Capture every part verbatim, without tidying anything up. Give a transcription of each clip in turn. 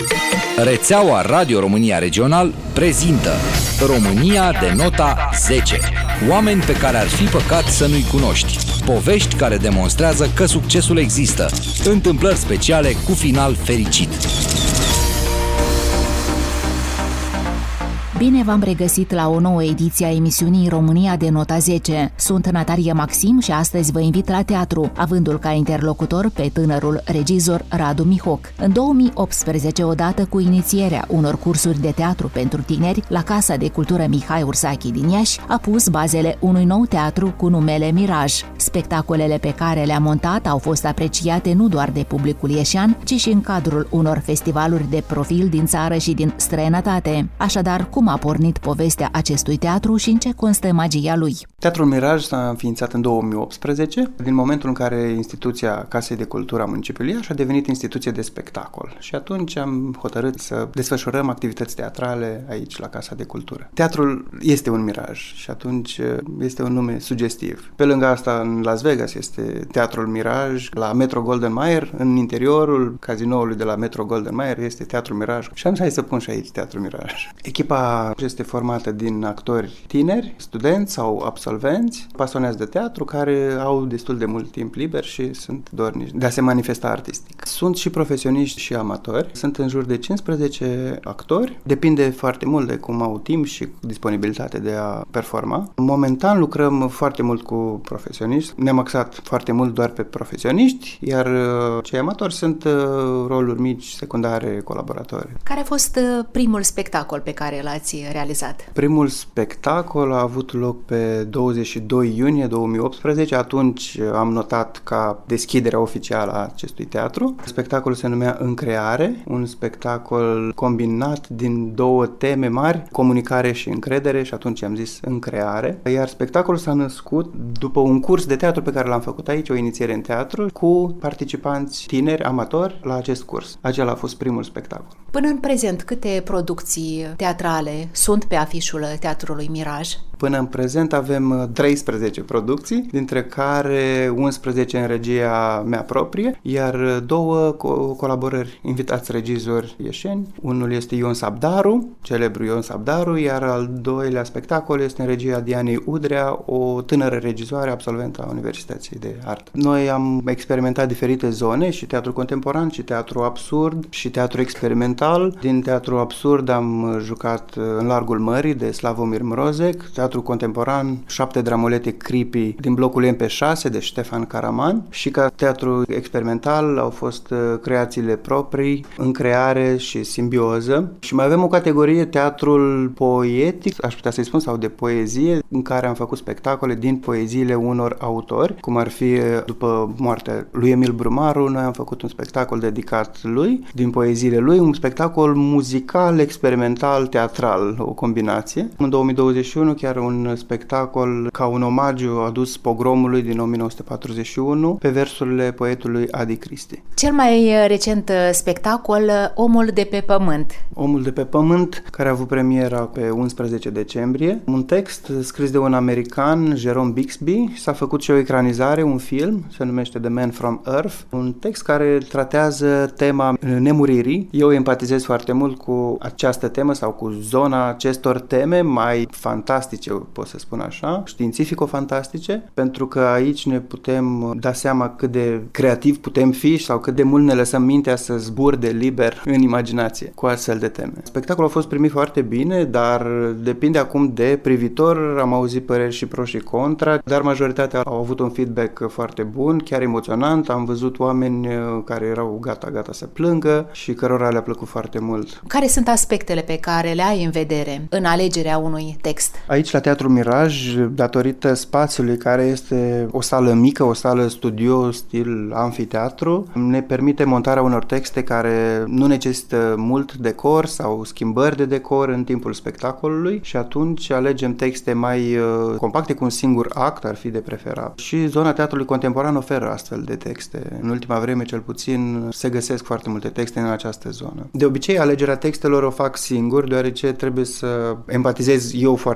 Rețeaua Radio România Regional prezintă România de nota zece. Oameni pe care ar fi păcat să nu-i cunoști. Povești care demonstrează că succesul există. Întâmplări speciale cu final fericit. Bine v-am regăsit la o nouă ediție a emisiunii România de nota zece. Sunt Natalia Maxim și astăzi vă invit la teatru, avându-l ca interlocutor pe tânărul regizor Radu Mihoc. În două mii optsprezece, odată cu inițierea unor cursuri de teatru pentru tineri la Casa de Cultură Mihai Ursachi din Iași, a pus bazele unui nou teatru cu numele Miraj. Spectacolele pe care le-a montat au fost apreciate nu doar de publicul ieșean, ci și în cadrul unor festivaluri de profil din țară și din străinătate. Așadar, cum a pornit povestea acestui teatru și în ce constă magia lui? Teatrul Miraj s-a înființat în două mii optsprezece, din momentul în care instituția Casei de Cultură a municipiului Iași a devenit instituție de spectacol. Și atunci am hotărât să desfășurăm activități teatrale aici, la Casa de Cultură. Teatrul este un miraj și atunci este un nume sugestiv. Pe lângă asta, în Las Vegas este Teatrul Miraj, la Metro Golden Mayer, în interiorul cazinoului de la Metro Golden Mayer este Teatrul Miraj. Și am zis, hai să pun și aici Teatrul Miraj. Echipa este formată din actori tineri, studenți sau absolvenți, pasionați de teatru, care au destul de mult timp liber și sunt dornici de a se manifesta artistic. Sunt și profesioniști și amatori. Sunt în jur de cincisprezece actori. Depinde foarte mult de cum au timp și disponibilitate de a performa. Momentan lucrăm foarte mult cu profesioniști. Ne-am axat foarte mult doar pe profesioniști, iar cei amatori sunt roluri mici, secundare, colaboratori. Care a fost primul spectacol pe care l-ați realizat? Primul spectacol a avut loc pe douăzeci și doi iunie două mii optsprezece, atunci am notat ca deschiderea oficială a acestui teatru. Spectacolul se numea În creare, un spectacol combinat din două teme mari, comunicare și încredere, și atunci am zis În creare. Iar spectacolul s-a născut după un curs de teatru pe care l-am făcut aici, o inițiere în teatru, cu participanți tineri, amatori, la acest curs. Acela a fost primul spectacol. Până în prezent, câte producții teatrale sunt pe afișul Teatrului Miraj? Până în prezent avem treisprezece producții, dintre care unsprezece în regia mea proprie, iar două co- colaborări, invitați regizori ieșeni. Unul este Ion Sabdaru, celebru Ion Sabdaru, iar al doilea spectacol este în regia Dianei Udrea, o tânără regizoare absolventă a Universității de Artă. Noi am experimentat diferite zone, și teatru contemporan, și teatru absurd, și teatru experimental. Din teatru absurd am jucat în Largul Mării de Slavomir Mrozek, teatru contemporan Șapte dramulete creepy din blocul M P șase de Ștefan Karaman, și ca teatru experimental au fost creațiile proprii, În creare și Simbioză. Și mai avem o categorie, teatrul poetic, aș putea să-i spun, sau de poezie, în care am făcut spectacole din poeziile unor autori, cum ar fi, după moartea lui Emil Brumaru, noi am făcut un spectacol dedicat lui, din poeziile lui, un spectacol muzical, experimental, teatral, o combinație. În două mii douăzeci și unu chiar un spectacol ca un omagiu adus pogromului din o mie nouă sute patruzeci și unu pe versurile poetului Adi Cristi. Cel mai recent spectacol, Omul de pe pământ. Omul de pe pământ, care a avut premiera pe unsprezece decembrie. Un text scris de un american, Jerome Bixby, s-a făcut și o ecranizare, un film, se numește The Man from Earth, un text care tratează tema nemuririi. Eu empatizez foarte mult cu această temă sau cu zona acestor teme mai fantastice, pot să spun așa, științifico-fantastice, pentru că aici ne putem da seama cât de creativ putem fi sau cât de mult ne lăsăm mintea să zburde liber în imaginație cu astfel de teme. Spectacolul a fost primit foarte bine, dar depinde acum de privitor. Am auzit păreri și pro și contra, dar majoritatea au avut un feedback foarte bun, chiar emoționant. Am văzut oameni care erau gata, gata să plângă și cărora le-a plăcut foarte mult. Care sunt aspectele pe care le ai în vedere în alegerea unui text? Aici, la Teatrul Miraj, datorită spațiului care este o sală mică, o sală studio, stil amfiteatru, ne permite montarea unor texte care nu necesită mult decor sau schimbări de decor în timpul spectacolului, și atunci alegem texte mai uh, compacte, cu un singur act, ar fi de preferat. Și zona teatrului contemporan oferă astfel de texte. În ultima vreme, cel puțin, se găsesc foarte multe texte în această zonă. De obicei, alegerea textelor o fac singur, deoarece trebuie să empatizez eu foarte mult cu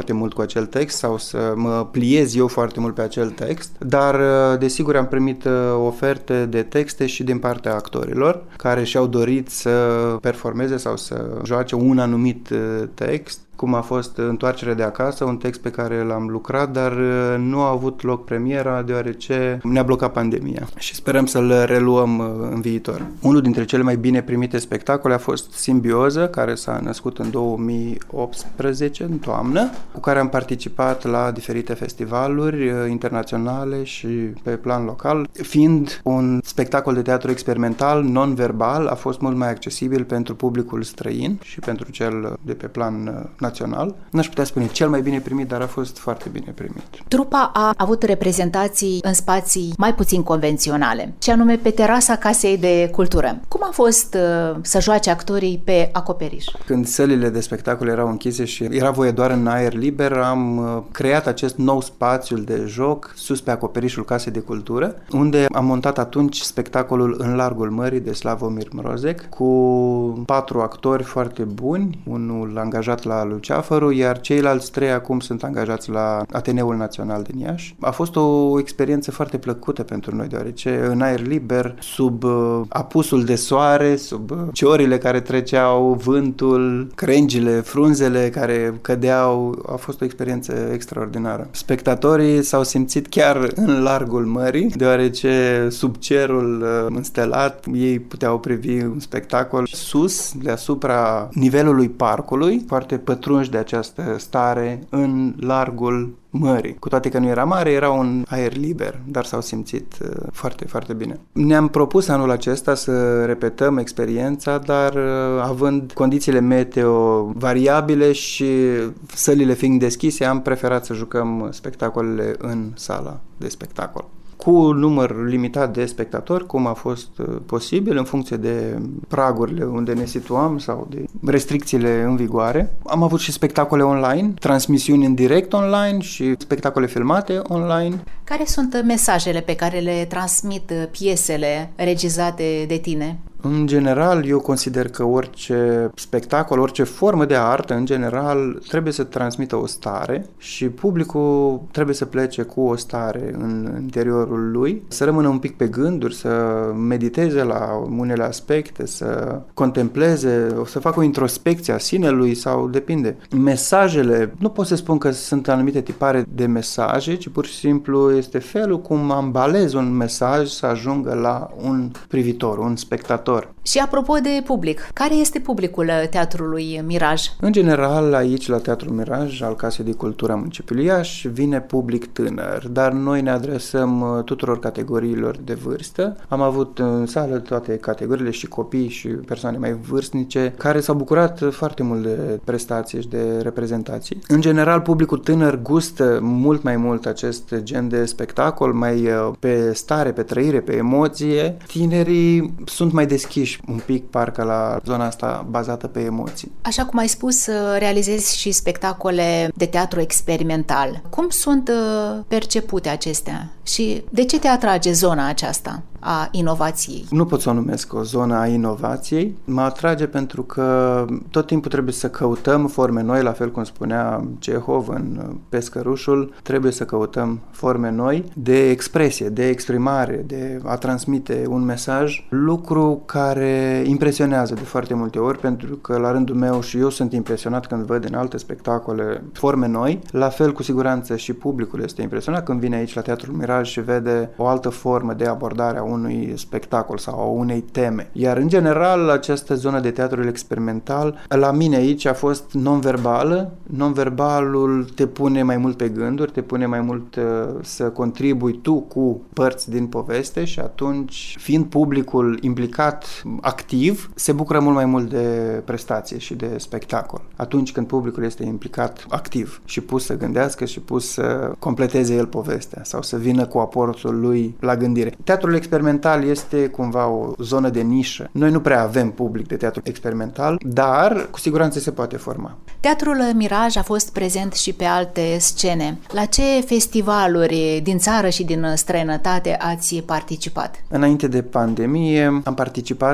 acel text sau să mă pliez eu foarte mult pe acel text, dar desigur am primit oferte de texte și din partea actorilor care și-au dorit să performeze sau să joace un anumit text, cum a fost Întoarcere de acasă, un text pe care l-am lucrat, dar nu a avut loc premiera deoarece ne-a blocat pandemia și sperăm să-l reluăm în viitor. Unul dintre cele mai bine primite spectacole a fost Simbioză, care s-a născut în două mii optsprezece, în toamnă, cu care am participat la diferite festivaluri internaționale și pe plan local. Fiind un spectacol de teatru experimental, non-verbal, a fost mult mai accesibil pentru publicul străin și pentru cel de pe plan național. național. N-aș putea spune cel mai bine primit, dar a fost foarte bine primit. Trupa a avut reprezentații în spații mai puțin convenționale, și anume pe terasa Casei de Cultură. Cum a fost uh, să joace actorii pe acoperiș? Când sălile de spectacol erau închise și era voie doar în aer liber, am uh, creat acest nou spațiu de joc sus pe acoperișul Casei de Cultură, unde am montat atunci spectacolul În largul mării de Slavomir Mrozek, cu patru actori foarte buni, unul angajat la Luceafărul, iar ceilalți trei acum sunt angajați la Ateneul Național din Iași. A fost o experiență foarte plăcută pentru noi, deoarece în aer liber, sub uh, apusul de soare, sub uh, ciorile care treceau, vântul, crengile, frunzele care cădeau, a fost o experiență extraordinară. Spectatorii s-au simțit chiar în largul mării, deoarece sub cerul uh, înstelat ei puteau privi un spectacol sus, deasupra nivelului parcului, foarte pătrunși de această stare în largul mării. Cu toate că nu era mare, era un aer liber, dar s-au simțit uh, foarte, foarte bine. Ne-am propus anul acesta să repetăm experiența, dar uh, având condițiile meteo variabile și sălile fiind deschise, am preferat să jucăm spectacolele în sala de spectacol, cu un număr limitat de spectatori, cum a fost posibil, în funcție de pragurile unde ne situam sau de restricțiile în vigoare. Am avut și spectacole online, transmisiuni în direct online și spectacole filmate online. Care sunt mesajele pe care le transmit piesele regizate de tine? În general, eu consider că orice spectacol, orice formă de artă, în general, trebuie să transmită o stare și publicul trebuie să plece cu o stare în interiorul lui, să rămână un pic pe gânduri, să mediteze la unele aspecte, să contempleze, să facă o introspecție a sinelui sau depinde. Mesajele, nu pot să spun că sunt anumite tipare de mesaje, ci pur și simplu este felul cum ambalezi un mesaj să ajungă la un privitor, un spectator. Și apropo de public, care este publicul Teatrului Miraj? În general, aici, la Teatrul Miraj, al Casei de Cultură a municipiului Iași, vine public tânăr, dar noi ne adresăm tuturor categoriilor de vârstă. Am avut în sală toate categoriile, și copii și persoane mai vârstnice, care s-au bucurat foarte mult de prestații și de reprezentații. În general, publicul tânăr gustă mult mai mult acest gen de spectacol, mai pe stare, pe trăire, pe emoție. Tinerii sunt mai deschiși un pic, parcă la zona asta bazată pe emoții. Așa cum ai spus, realizezi și spectacole de teatru experimental. Cum sunt percepute acestea? Și de ce te atrage zona aceasta a inovației? Nu pot să o numesc o zonă a inovației. Mă atrage pentru că tot timpul trebuie să căutăm forme noi, la fel cum spunea Cehov în Pescărușul, trebuie să căutăm forme noi de expresie, de exprimare, de a transmite un mesaj, lucru care impresionează de foarte multe ori, pentru că la rândul meu și eu sunt impresionat când văd în alte spectacole forme noi, la fel cu siguranță și publicul este impresionat când vine aici la Teatrul Miraj și vede o altă formă de abordare a unui spectacol sau a unei teme. Iar în general această zonă de teatru experimental la mine aici a fost non-verbală. Non-verbalul te pune mai mult pe gânduri, te pune mai mult uh, să contribui tu cu părți din poveste și atunci, fiind publicul implicat activ, se bucură mult mai mult de prestație și de spectacol. Atunci când publicul este implicat activ și pus să gândească și pus să completeze el povestea sau să vină cu aportul lui la gândire. Teatrul experimental este cumva o zonă de nișă. Noi nu prea avem public de teatru experimental, dar cu siguranță se poate forma. Teatrul Miraj a fost prezent și pe alte scene. La ce festivaluri din țară și din străinătate ați participat? Înainte de pandemie am participat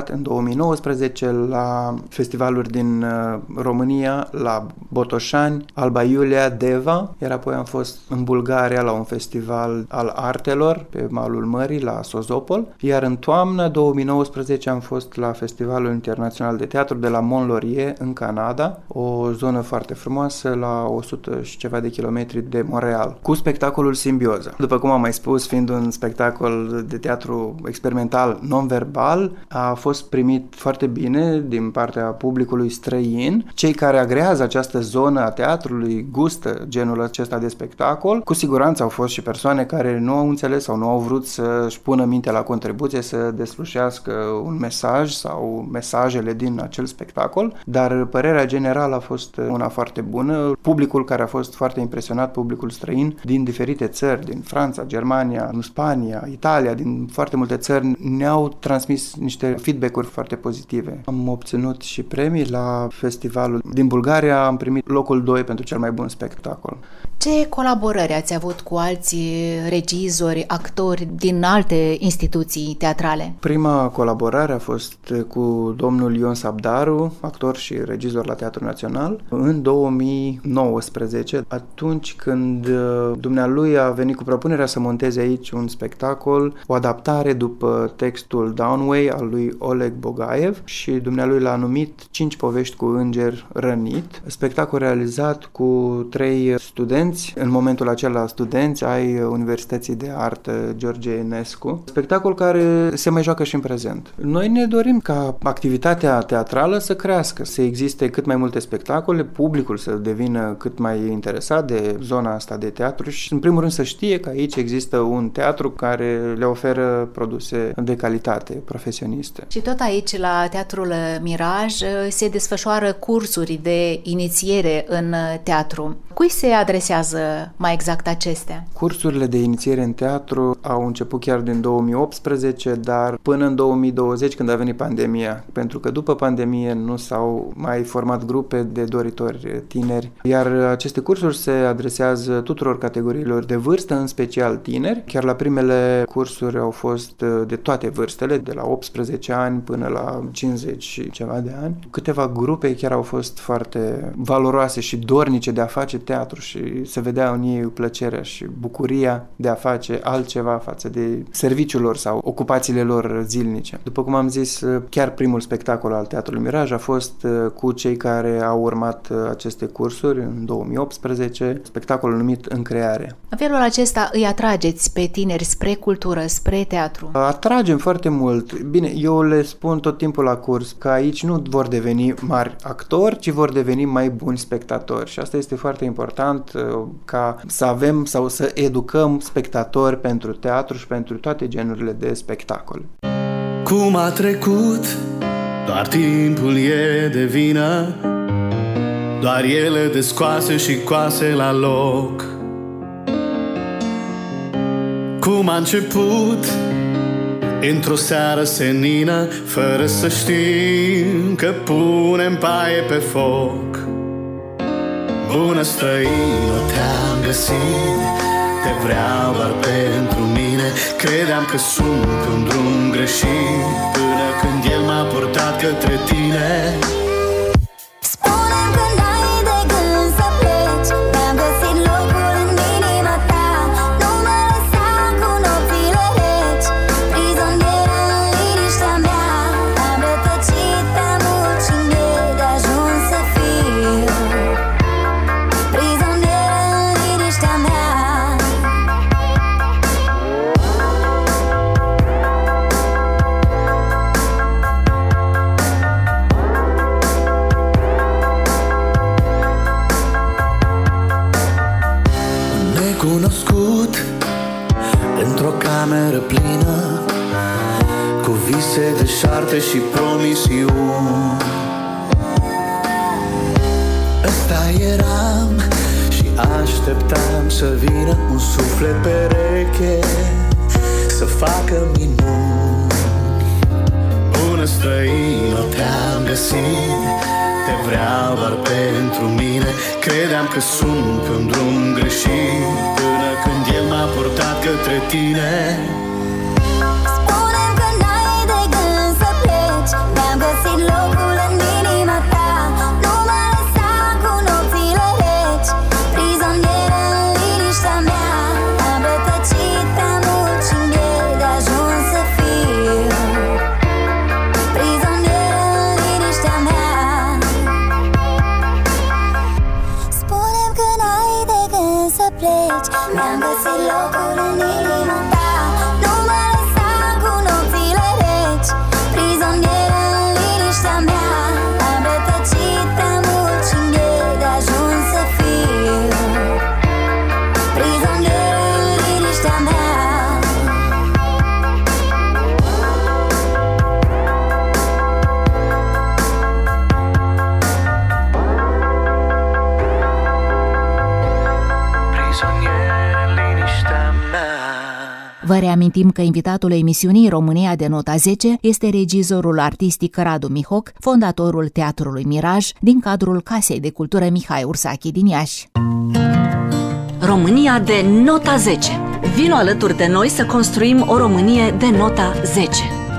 participat în două mii nouăsprezece la festivaluri din România, la Botoșani, Alba Iulia, Deva, iar apoi am fost în Bulgaria la un festival al artelor pe malul mării, la Sozopol, iar în toamnă două mii nouăsprezece am fost la Festivalul Internațional de Teatru de la Mont-Laurier în Canada, o zonă foarte frumoasă la o sută și ceva de kilometri de Montreal, cu spectacolul Simbioza. După cum am mai spus, fiind un spectacol de teatru experimental non-verbal, a fost primit foarte bine din partea publicului străin. Cei care agrează această zonă a teatrului gustă genul acesta de spectacol. Cu siguranță au fost și persoane care nu au înțeles sau nu au vrut să-și pună mintea la contribuție, să deslușească un mesaj sau mesajele din acel spectacol, dar părerea generală a fost una foarte bună. Publicul care a fost foarte impresionat, publicul străin din diferite țări, din Franța, Germania, Spania, Italia, din foarte multe țări, ne-au transmis niște feedback-uri foarte pozitive. Am obținut și premii la festivalul din Bulgaria, am primit locul doi pentru cel mai bun spectacol. Ce colaborări ați avut cu alți regizori, actori din alte instituții teatrale? Prima colaborare a fost cu domnul Ion Sabdaru, actor și regizor la Teatrul Național, în două mii nouăsprezece, atunci când dumnealui a venit cu propunerea să monteze aici un spectacol, o adaptare după textul Downway al lui Oleg Bogaev și dumnealui l-a numit Cinci povești cu înger rănit, spectacol realizat cu trei studenți, în momentul acela studenți ai Universității de Artă George Enescu, spectacol care se mai joacă și în prezent. Noi ne dorim ca activitatea teatrală să crească, să existe cât mai multe spectacole, publicul să devină cât mai interesat de zona asta de teatru și în primul rând să știe că aici există un teatru care le oferă produse de calitate, profesioniste. Și tot aici, la Teatrul Miraj, se desfășoară cursuri de inițiere în teatru. Cui se adresează mai exact acestea? Cursurile de inițiere în teatru au început chiar din două mii optsprezece, dar până în două mii douăzeci, când a venit pandemia, pentru că după pandemie nu s-au mai format grupe de doritori tineri, iar aceste cursuri se adresează tuturor categoriilor de vârstă, în special tineri. Chiar la primele cursuri au fost de toate vârstele, de la optsprezece ani până la cincizeci și ceva de ani. Câteva grupe chiar au fost foarte valoroase și dornice de a face teatru și se vedea în ei plăcerea și bucuria de a face altceva față de serviciul lor sau ocupațiile lor zilnice. După cum am zis, chiar primul spectacol al Teatrului Miraj a fost cu cei care au urmat aceste cursuri în două mii optsprezece, spectacolul numit În creare. În felul acesta îi atrageți pe tineri spre cultură, spre teatru? Atragem foarte mult. Bine, eu le spun tot timpul la curs că aici nu vor deveni mari actori, ci vor deveni mai buni spectatori și asta este foarte important, ca să avem sau să educăm spectatori pentru teatru și pentru toate genurile de spectacol. Cum a trecut, doar timpul e de vină, doar ele descoase și coase la loc. Cum a început, într-o seară senină, fără să știm că punem paie pe foc. Bună străină, te-am găsit, te vreau doar pentru mine. Credeam că sunt pe un drum greșit, până când el m-a purtat către tine. Spune-mi când ai de gând să pleci, mi-am găsit locul în inima ta. Nu mă lăsa cu nopțile reci, prizonieră în liniștea mea. Am rătăcit prea mult și mi-e de ajuns să fiu prizonieră în liniștea mea. Necunoscut, într-o cameră plină, cu vise deșarte și promisiuni. Ăsta eram și așteptam să vină un suflet pereche să facă minuni. Bună străină, te-am găsit, te vreau doar pentru mine. Credeam că sunt pe un drum greșit, până când el m-a purtat către tine. Spune-mi când ai de gând să pleci, Mi-am găsit locul în inima ta. Nu mă lăsa cu nopțile reci, prizonieră în liniștea mea. Am rătăcit prea mult și mi-e de ajuns să fiu prizonieră în liniștea mea. Vă reamintim că invitatul emisiunii România de nota zece este regizorul artistic Radu Mihoc, fondatorul Teatrului Miraj, din cadrul Casei de Cultură Mihai Ursache din Iași. România de nota zece. Vino alături de noi să construim o Românie de nota zece.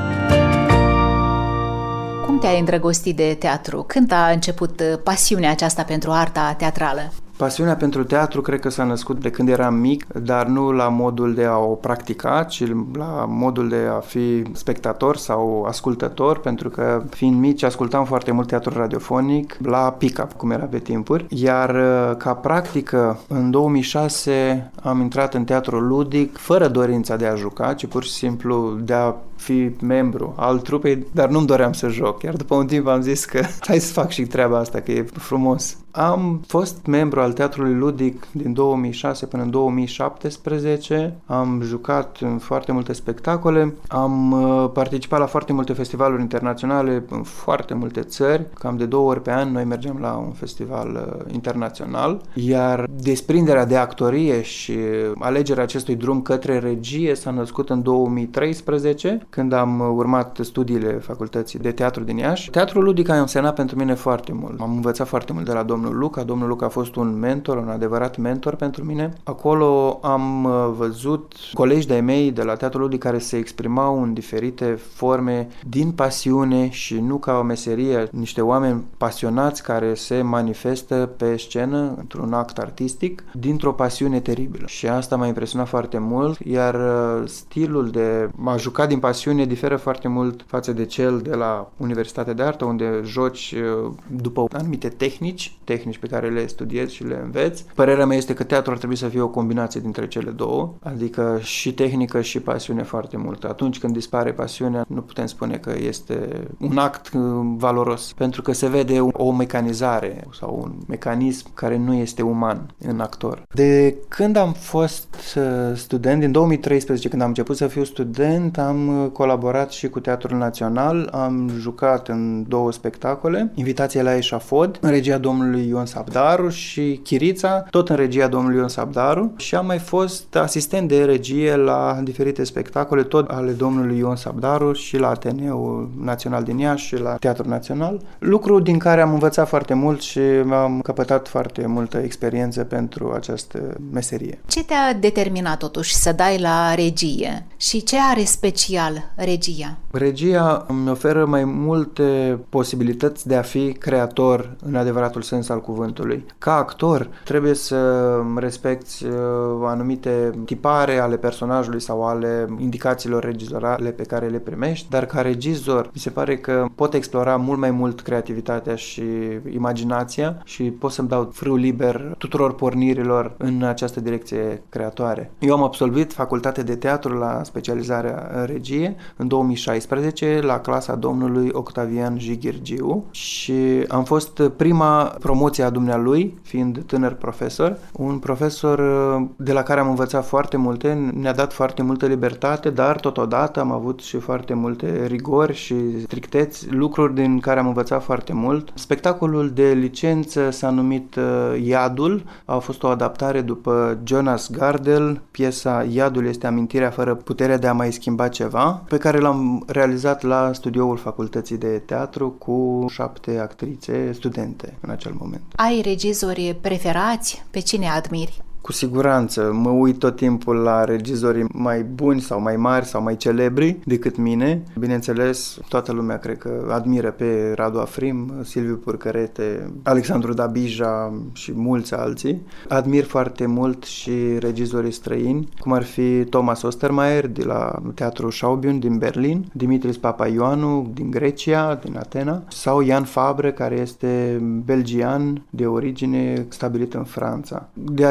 Cum te-ai îndrăgostit de teatru? Când a început pasiunea aceasta pentru arta teatrală? Pasiunea pentru teatru cred că s-a născut de când eram mic, dar nu la modul de a o practica, ci la modul de a fi spectator sau ascultător, pentru că fiind mici ascultam foarte mult teatru radiofonic la pick-up, cum era pe timpuri, iar ca practică în două mii șase am intrat în teatru ludic fără dorința de a juca, ci pur și simplu de a fi membru al trupei, dar nu-mi doream să joc. Iar după un timp am zis că hai să fac și treaba asta, că e frumos. Am fost membru al teatrului ludic din două mii șase până în două mii șaptesprezece. Am jucat în foarte multe spectacole. Am participat la foarte multe festivaluri internaționale în foarte multe țări. Cam de două ori pe an noi mergem la un festival internațional. Iar desprinderea de actorie și alegerea acestui drum către regie s-a născut în două mii treisprezece, când am urmat studiile facultății de teatru din Iași. Teatrul ludic a însemnat pentru mine foarte mult. Am învățat foarte mult de la domnul Luca. Domnul Luca a fost un mentor, un adevărat mentor pentru mine. Acolo am văzut colegi de-ai mei de la teatrul ludic care se exprimau în diferite forme din pasiune și nu ca o meserie, niște oameni pasionați care se manifestă pe scenă într-un act artistic dintr-o pasiune teribilă. Și asta m-a impresionat foarte mult, iar stilul de a juca din pasiune diferă foarte mult față de cel de la Universitatea de Artă, unde joci după anumite tehnici, tehnici pe care le studiezi și le înveți. Părerea mea este că teatrul ar trebui să fie o combinație dintre cele două, adică și tehnică și pasiune foarte mult. Atunci când dispare pasiunea, nu putem spune că este un act valoros, pentru că se vede o mecanizare sau un mecanism care nu este uman în actor. De când am fost student, din două mii treisprezece, când am început să fiu student, am colaborat și cu Teatrul Național, am jucat în două spectacole, Invitație la Eșafod, în regia domnului Ion Sabdaru, și Chirița, tot în regia domnului Ion Sabdaru, și am mai fost asistent de regie la diferite spectacole, tot ale domnului Ion Sabdaru, și la Ateneul Național din Iași și la Teatrul Național, lucru din care am învățat foarte mult și am căpătat foarte multă experiență pentru această meserie. Ce te-a determinat totuși să dai la regie și ce are special regia? Regia îmi oferă mai multe posibilități de a fi creator în adevăratul sens al cuvântului. Ca actor trebuie să respecti anumite tipare ale personajului sau ale indicațiilor regizorale pe care le primești, dar ca regizor mi se pare că pot explora mult mai mult creativitatea și imaginația și pot să-mi dau frâu liber tuturor pornirilor în această direcție creatoare. Eu am absolvit facultate de teatru la specializarea în regie în două mii șaisprezece la clasa domnului Octavian Jigirgiu și am fost prima promoție a dumnealui, fiind tânăr profesor, un profesor de la care am învățat foarte multe, ne-a dat foarte multă libertate, dar totodată am avut și foarte multe rigori și stricteți, lucruri din care am învățat foarte mult. Spectacolul de licență s-a numit Iadul, a fost o adaptare după Jonas Gardel, piesa Iadul este amintirea fără puterea de a mai schimba ceva, pe care l-am realizat la studioul Facultății de Teatru cu șapte actrițe studente în acel moment. Ai regizori preferați? Pe cine admiri? Cu siguranță, mă uit tot timpul la regizorii mai buni sau mai mari sau mai celebri decât mine. Bineînțeles, toată lumea cred că admiră pe Radu Afrim, Silviu Purcărete, Alexandru Dabija și mulți alții. Admir foarte mult și regizorii străini, cum ar fi Thomas Ostermayer de la Teatrul Schaubühne din Berlin, Dimitris Papaioannou din Grecia, din Atena, sau Jan Fabre, care este belgian de origine stabilit în Franța. De asemenea,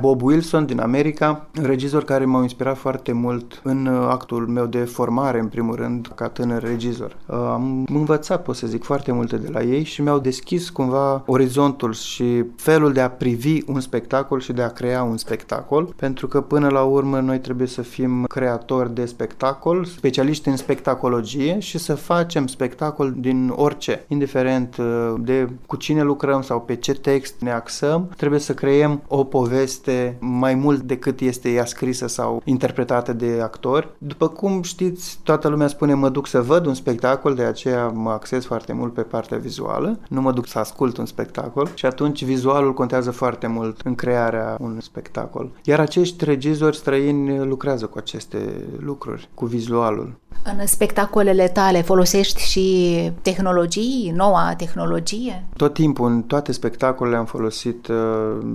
Bob Wilson din America, regizori care m-au inspirat foarte mult în actul meu de formare, în primul rând, ca tânăr regizor. Am învățat, pot să zic, foarte multe de la ei și mi-au deschis cumva orizontul și felul de a privi un spectacol și de a crea un spectacol, pentru că până la urmă noi trebuie să fim creatori de spectacol, specialiști în spectacologie și să facem spectacol din orice, indiferent de cu cine lucrăm sau pe ce text ne axăm, trebuie să creăm o poveste mai mult decât este ea scrisă sau interpretată de actori. După cum știți, toată lumea spune mă duc să văd un spectacol, de aceea mă axez foarte mult pe partea vizuală, nu mă duc să ascult un spectacol și atunci vizualul contează foarte mult în crearea unui spectacol. Iar acești regizori străini lucrează cu aceste lucruri, cu vizualul. În spectacolele tale folosești și tehnologii, noua tehnologie? Tot timpul, în toate spectacolele am folosit uh,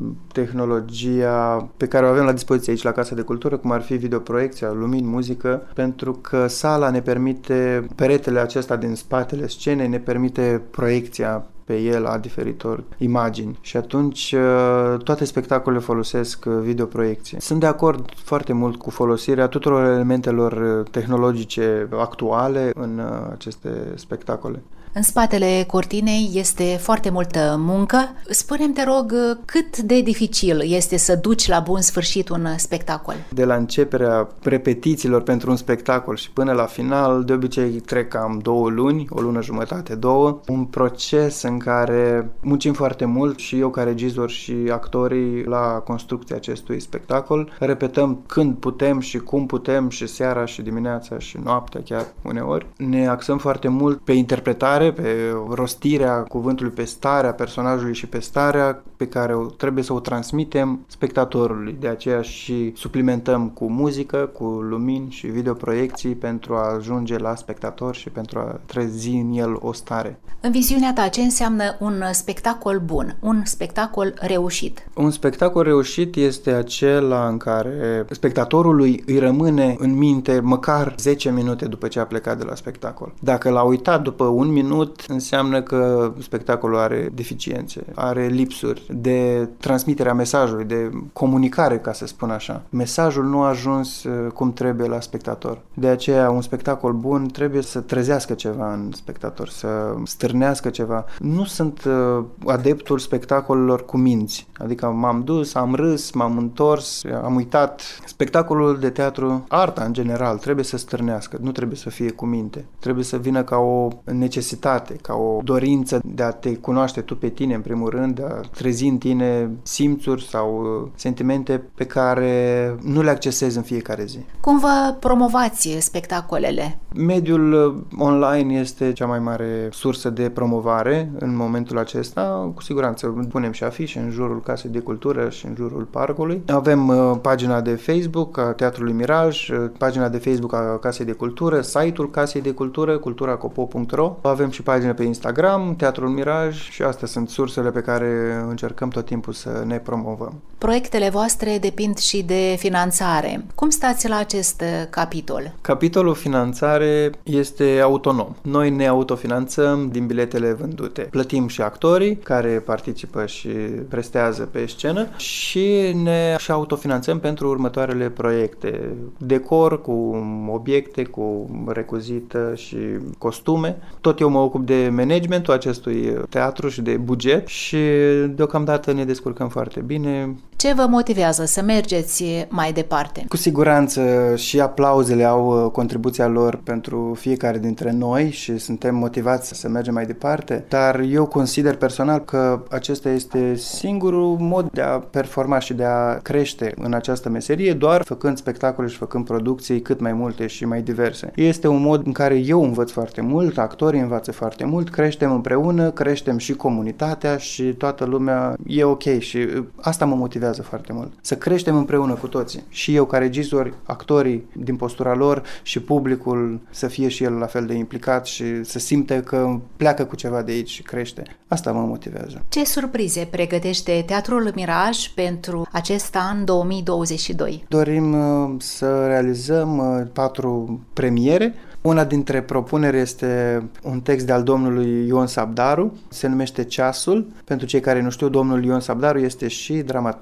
tehnologia pe care o avem la dispoziție aici la Casa de Cultură, cum ar fi videoproiecția, lumini, muzică, pentru că sala ne permite, peretele acesta din spatele scenei ne permite proiecția pe el a diferitor imagini și atunci toate spectacolele folosesc videoproiecție. Sunt de acord foarte mult cu folosirea tuturor elementelor tehnologice actuale în aceste spectacole. În spatele cortinei este foarte multă muncă. Spune-mi, te rog, cât de dificil este să duci la bun sfârșit un spectacol? De la începerea repetițiilor pentru un spectacol și până la final, de obicei trec cam două luni, o lună jumătate, două. Un proces în care muncim foarte mult și eu ca regizor și actorii la construcția acestui spectacol. Repetăm când putem și cum putem și seara și dimineața și noaptea chiar uneori. Ne axăm foarte mult pe interpretare, pe rostirea cuvântului, pe starea personajului și pe starea pe care trebuie să o transmitem spectatorului. De aceea și suplimentăm cu muzică, cu lumini și videoproiecții pentru a ajunge la spectator și pentru a trezi în el o stare. În viziunea ta, ce înseamnă un spectacol bun, un spectacol reușit? Un spectacol reușit este acela în care spectatorului îi rămâne în minte măcar zece minute după ce a plecat de la spectacol. Dacă l-a uitat după un minut, înseamnă că spectacolul are deficiențe, are lipsuri de transmiterea mesajului, de comunicare, ca să spun așa. Mesajul nu a ajuns cum trebuie la spectator. De aceea, un spectacol bun trebuie să trezească ceva în spectator, să stârnească ceva. Nu sunt uh, adeptul spectacolelor cu minți. Adică m-am dus, am râs, m-am întors, am uitat. Spectacolul de teatru, arta în general, trebuie să stârnească, nu trebuie să fie cu minte. Trebuie să vină ca o necesitate, ca o dorință de a te cunoaște tu pe tine, în primul rând, de a trezi în tine simțuri sau uh, sentimente pe care nu le accesezi în fiecare zi. Cum vă promovați spectacolele? Mediul online este cea mai mare sursă de promovare în momentul acesta. Cu siguranță punem și afișe în jurul Casei de Cultură și în jurul parcului. Avem uh, pagina de Facebook a Teatrului Miraj, uh, pagina de Facebook a Casei de Cultură, site-ul Casei de Cultură, culturacopo punct ro. Avem și pagina pe Instagram, Teatrul Miraj, și astea sunt sursele pe care încercăm tot timpul să ne promovăm. Proiectele voastre depind și de finanțare. Cum stați la acest capitol? Capitolul finanțare este autonom. Noi ne autofinanțăm din biletele vândute. Plătim și actorii care participă și prestează pe scenă și ne și autofinanțăm pentru următoarele proiecte. Decor cu obiecte, cu recuzită și costume. Tot eu mă ocup de managementul acestui teatru și de buget și deocamdată ne descurcăm foarte bine. Ce vă motivează să mergeți mai departe? Cu siguranță și aplauzele au contribuția lor pentru fiecare dintre noi și suntem motivați să mergem mai departe, dar eu consider personal că acesta este singurul mod de a performa și de a crește în această meserie, doar făcând spectacole și făcând producții cât mai multe și mai diverse. Este un mod în care eu învăț foarte mult, actorii învață foarte mult, creștem împreună, creștem și comunitatea și toată lumea e ok și asta mă motivează foarte mult. Să creștem împreună cu toții. Și eu ca regizor, actorii din postura lor și publicul să fie și el la fel de implicat și să simte că pleacă cu ceva de aici și crește. Asta mă motivează. Ce surprize pregătește Teatrul Miraj pentru acest an două mii douăzeci și doi? Dorim uh, să realizăm uh, patru premiere. Una dintre propuneri este un text de al domnului Ion Sabdaru, se numește Ceasul. Pentru cei care nu știu, domnul Ion Sabdaru este și dramaturg.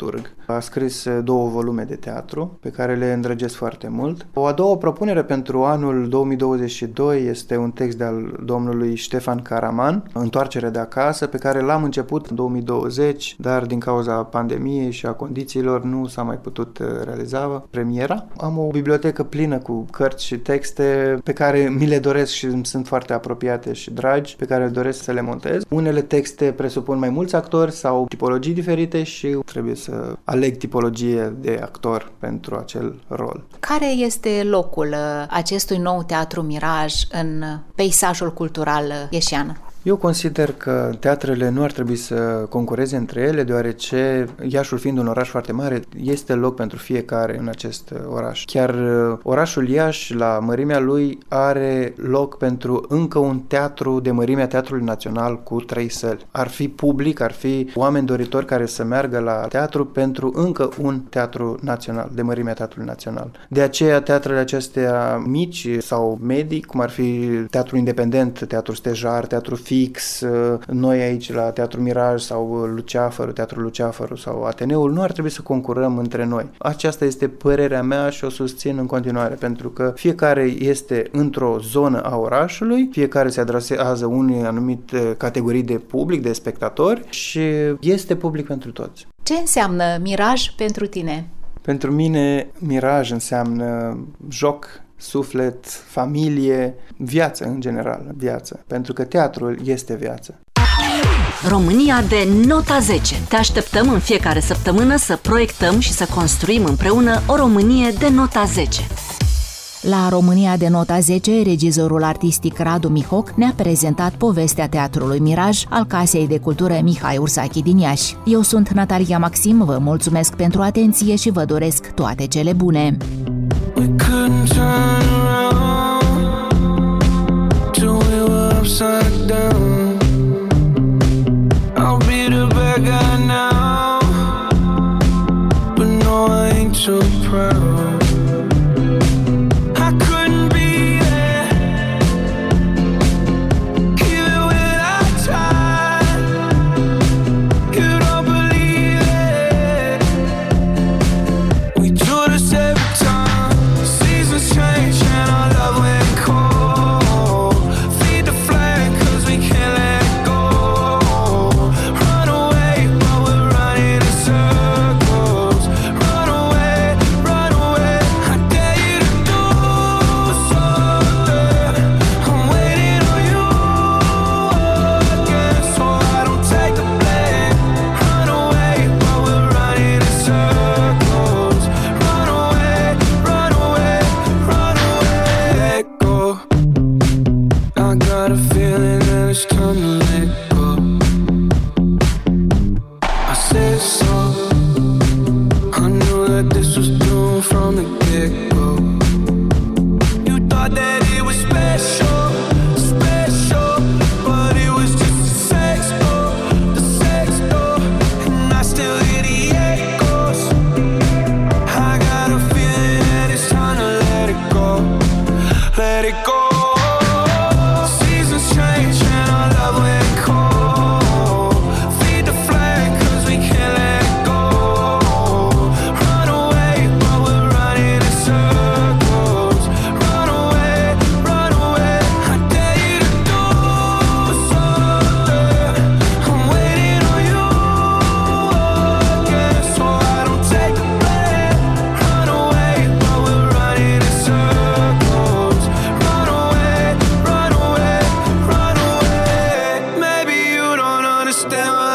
A scris două volume de teatru pe care le îndrăgesc foarte mult. O a doua propunere pentru anul două mii douăzeci și doi este un text de-al domnului Ștefan Caraman, Întoarcere de acasă, pe care l-am început în două mii douăzeci, dar din cauza pandemiei și a condițiilor nu s-a mai putut realiza premiera. Am o bibliotecă plină cu cărți și texte pe care mi le doresc și îmi sunt foarte apropiate și dragi, pe care doresc să le montez. Unele texte presupun mai mulți actori sau tipologii diferite și trebuie să aleg tipologie de actor pentru acel rol. Care este locul acestui nou teatru Miraj în peisajul cultural ieșean? Eu consider că teatrele nu ar trebui să concureze între ele, deoarece Iașul fiind un oraș foarte mare, este loc pentru fiecare în acest oraș. Chiar orașul Iași, la mărimea lui, are loc pentru încă un teatru de mărimea Teatrului Național cu trei săli. Ar fi public, ar fi oameni doritori care să meargă la teatru pentru încă un teatru național, de mărimea Teatrului Național. De aceea, teatrele acestea mici sau medii, cum ar fi Teatrul Independent, Teatrul Stejar, Teatrul Fix, noi aici la Teatrul Miraj sau Luceafărul, Teatrul Luceafărul sau Ateneul, nu ar trebui să concurăm între noi. Aceasta este părerea mea și o susțin în continuare, pentru că fiecare este într-o zonă a orașului, fiecare se adresează unei anumite categorii de public, de spectatori și este public pentru toți. Ce înseamnă Miraj pentru tine? Pentru mine, Miraj înseamnă joc, suflet, familie, viață în general, viață. Pentru că teatrul este viață. România de nota zece. Te așteptăm în fiecare săptămână să proiectăm și să construim împreună o Românie de nota zece. La România de nota zece, regizorul artistic Radu Mihoc ne-a prezentat povestea teatrului Miraj al Casei de Cultură Mihai Ursachi din Iași. Eu sunt Natalia Maxim, vă mulțumesc pentru atenție și vă doresc toate cele bune! We couldn't turn around till we were upside down. I'll be the bad guy now, but no, I ain't too proud. I couldn't be there, even when I tried. You don't believe it. We do this every time. Seasons change and our love went cold. Feed the flag cause we can't let it go. Run away but we're running in circles. Run away, run away. I dare you to do something. I'm waiting on you again, so I don't take the blame. Run away but we're running in circles. Run away, run away, run away. Let go. I got a feeling that it's time to let go. I said so. I knew that this was doomed from the get-go. You thought that it was special, special, but it was just a sex door, the sex door, and I still hear the echoes. I got a feeling that it's time to let it go, let it go. Seasons change and our love went cold. Feed the flag cause we can't let it go. Run away but we're running in circles. Run away, run away. I dare you to do something. I'm waiting on you again, so I don't take the blame. Run away but we're running in circles. Run away, run away, run away. Maybe you don't understand.